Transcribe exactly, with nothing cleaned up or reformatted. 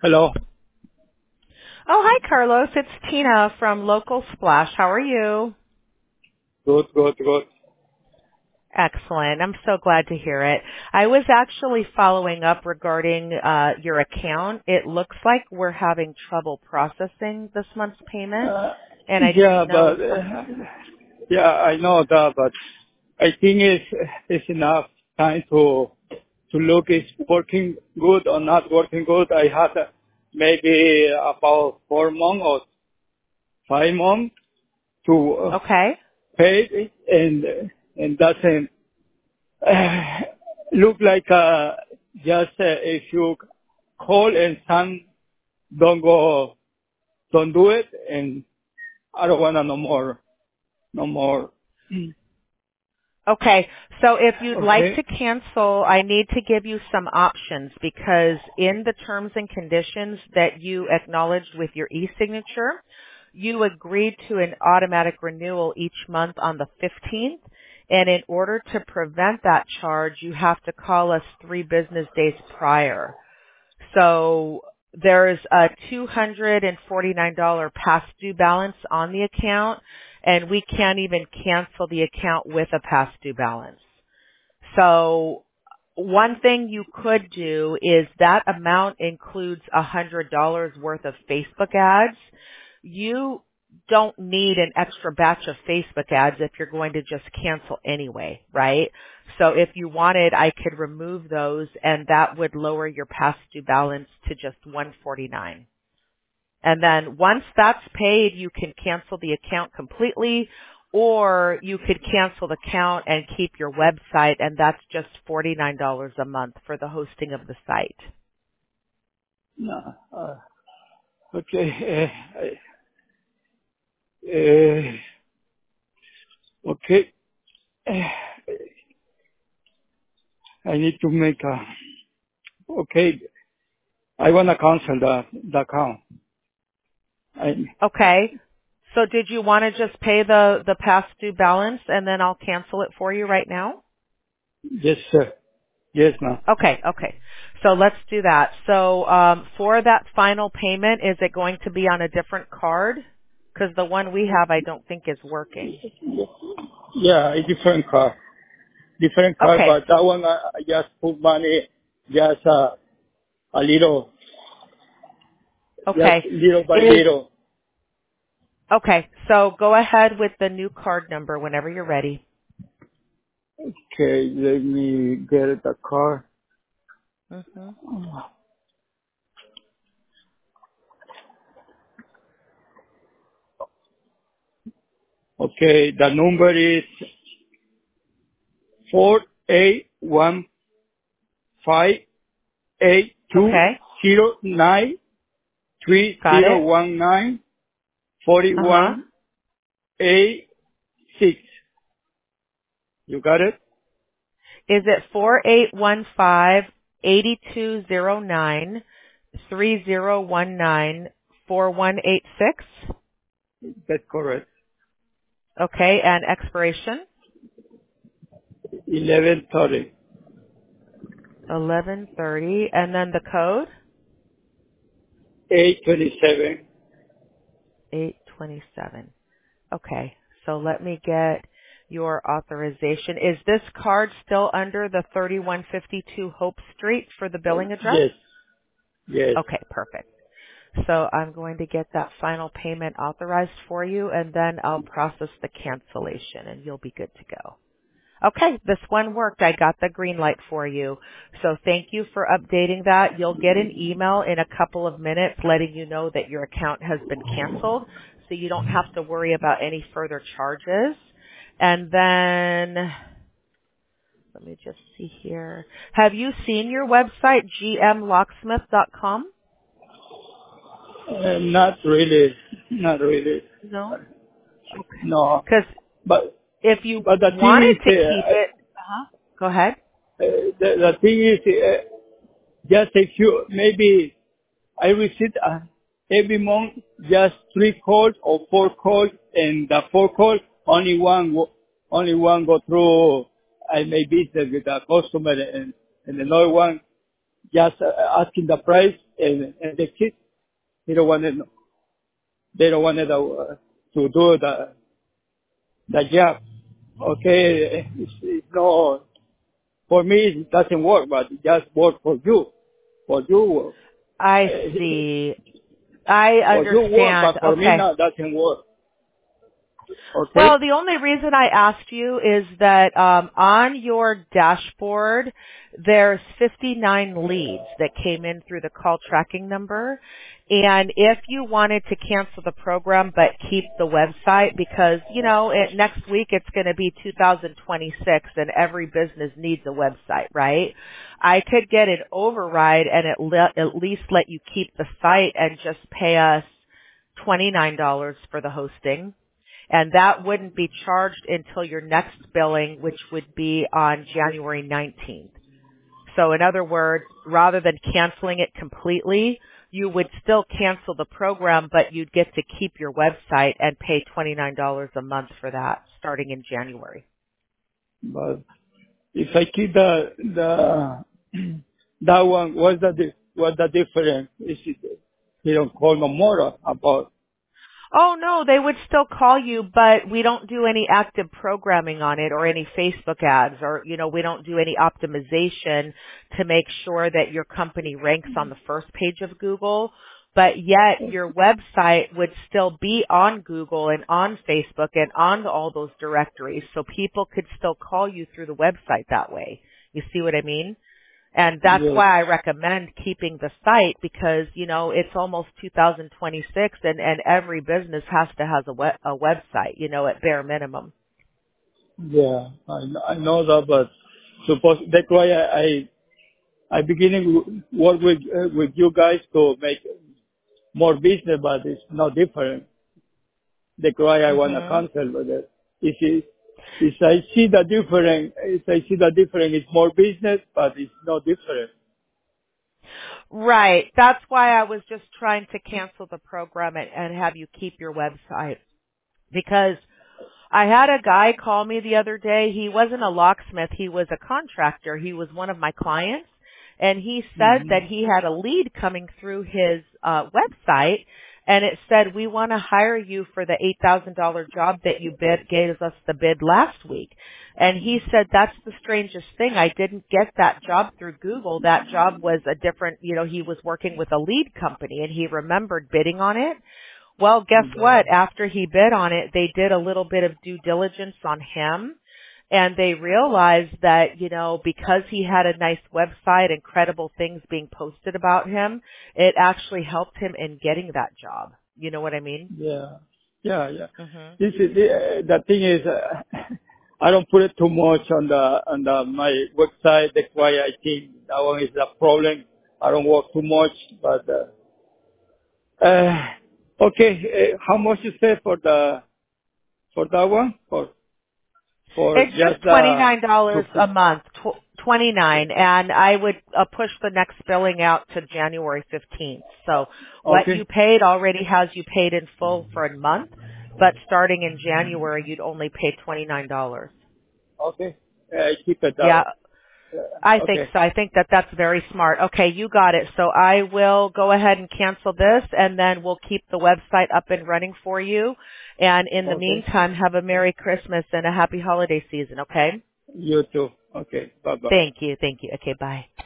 Hello. Oh, hi, Carlos. It's Tina from Local Splash. How are you? Good, good, good. Excellent. I'm so glad to hear it. I was actually following up regarding uh, your account. It looks like we're having trouble processing this month's payment, Uh, and I yeah, didn't know but if uh, some. yeah, I know that, but I think it's it's enough time to to look is working good or not working good. I had uh, maybe about four months or five months to uh, Okay. pay it, and and doesn't uh, look like uh, just uh, if you call and some don't go, don't do it, and I don't wanna no more, no more. Okay. So if you'd like Okay. to cancel, I need to give you some options because in the terms and conditions that you acknowledged with your e-signature, you agreed to an automatic renewal each month on the fifteenth. And in order to prevent that charge, you have to call us three business days prior. So there's a two hundred forty-nine dollars past due balance on the account, and we can't even cancel the account with a past due balance. So one thing you could do is that amount includes one hundred dollars worth of Facebook ads. You don't need an extra batch of Facebook ads if you're going to just cancel anyway, right? So if you wanted, I could remove those and that would lower your past due balance to just one hundred forty-nine dollars. And then once that's paid, you can cancel the account completely, or you could cancel the account and keep your website, and that's just forty-nine dollars a month for the hosting of the site. No. Uh, okay. Uh, uh, okay. Uh, I need to make a. Okay. I wanna cancel the the account. I Okay. So did you want to just pay the, the past due balance and then I'll cancel it for you right now? yes, sir. Yes, ma'am. Okay, okay. So let's do that. So um, for that final payment, is it going to be on a different card? Because the one we have I don't think is working. Yeah, a different car. Different car, Okay, but that one I, I just put money, just uh, a little, just okay. little by Is little. okay. So go ahead with the new card number whenever you're ready. Okay, let me get the car. hmm Okay, the number is four eight one five eight two Okay, zero nine three got zero it. one nine forty Uh huh. one eight six. You got it? Is it four eight one five eighty two zero nine three zero one nine four one eight six? That's correct. Okay, and expiration Eleven thirty. eleven thirty, and then the code Eight twenty seven. eight twenty-seven. Okay, so let me get your authorization. Is this card still under the thirty-one fifty-two Hope Street for the billing address? Yes, yes. Okay, perfect. So I'm going to get that final payment authorized for you, and then I'll process the cancellation, and you'll be good to go. Okay, this one worked. I got the green light for you. So thank you for updating that. You'll get an email in a couple of minutes letting you know that your account has been canceled, so you don't have to worry about any further charges. And then, let me just see here. Have you seen your website, g m locksmith dot com? Uh, not really, not really. No? Okay. No, Because but if you but the thing wanted is, to keep uh, it, uh-huh. Go ahead. uh, the, the thing is, uh, just a few. Maybe I receive uh, every month just three calls or four calls, and the four calls only one go- only one go through. I may business with the customer, and and another one just uh, asking the price and, and the kids, they don't want to, they don't want to, uh, to do the, the job. Okay, it's, it's no, for me it doesn't work, but it just work for you. For you, I uh, see. I for you work, understand. but for me Okay. no, doesn't work. Okay? Well, the only reason I asked you is that um, on your dashboard, there's fifty-nine leads that came in through the call tracking number. And if you wanted to cancel the program but keep the website, because, you know, it, next week it's going to be two thousand twenty-six and every business needs a website, right? I could get an override and at, le- at least let you keep the site and just pay us twenty-nine dollars for the hosting. And that wouldn't be charged until your next billing, which would be on January nineteenth. So in other words, rather than canceling it completely, you would still cancel the program, but you'd get to keep your website and pay twenty-nine dollars a month for that starting in January. But if I keep the, the, that one, what's the, di- what's the difference? Is it, you don't call no more about, Oh no, they would still call you, but we don't do any active programming on it or any Facebook ads or, you know, we don't do any optimization to make sure that your company ranks on the first page of Google, but yet your website would still be on Google and on Facebook and on all those directories, so people could still call you through the website that way. You see what I mean? And that's yes, why I recommend keeping the site because, you know, it's almost two thousand twenty-six and, and every business has to have a, web, a website, you know, at bare minimum. yeah, I, kn- I know that, but suppose, that's why I, I, I beginning to work with, uh, with you guys to make more business, but it's not different. That's why I want to Mhm. cancel with it. If it, if I see the difference, if I see the difference, it's more business, but it's not different. Right. That's why I was just trying to cancel the program and, and have you keep your website because I had a guy call me the other day. He wasn't a locksmith. He was a contractor. He was one of my clients. And he said Hmm. that he had a lead coming through his uh, website. And it said, we want to hire you for the eight thousand dollars job that you bid, gave us the bid last week. And he said, that's the strangest thing. I didn't get that job through Google. That job was a different, you know, he was working with a lead company and he remembered bidding on it. Well, guess Yeah. what? After he bid on it, they did a little bit of due diligence on him and they realized that, you know, because he had a nice website and credible things being posted about him, it actually helped him in getting that job. You know what I mean? Yeah. Yeah. Yeah. Mhm. This is the, the thing is, uh, I don't put it too much on the on the my website. That's why I think that one is a problem. I don't work too much, but uh, uh, okay. Uh, how much you say for the for that one? For for It's just just the twenty-nine dollars to a put, month, tw- twenty-nine, and I would uh, push the next billing out to January fifteenth. So what you okay. paid already has you paid in full for a month, but starting in January, you'd only pay twenty-nine dollars. Okay. Uh, keep it that Yeah, way. I Uh, think okay. so. I think that that's very smart. Okay, you got it. So I will go ahead and cancel this, and then we'll keep the website up and running for you. And in the Okay. meantime, have a Merry Christmas and a Happy Holiday season, okay? You too. Okay. Bye bye. Thank you. Thank you. Okay, bye.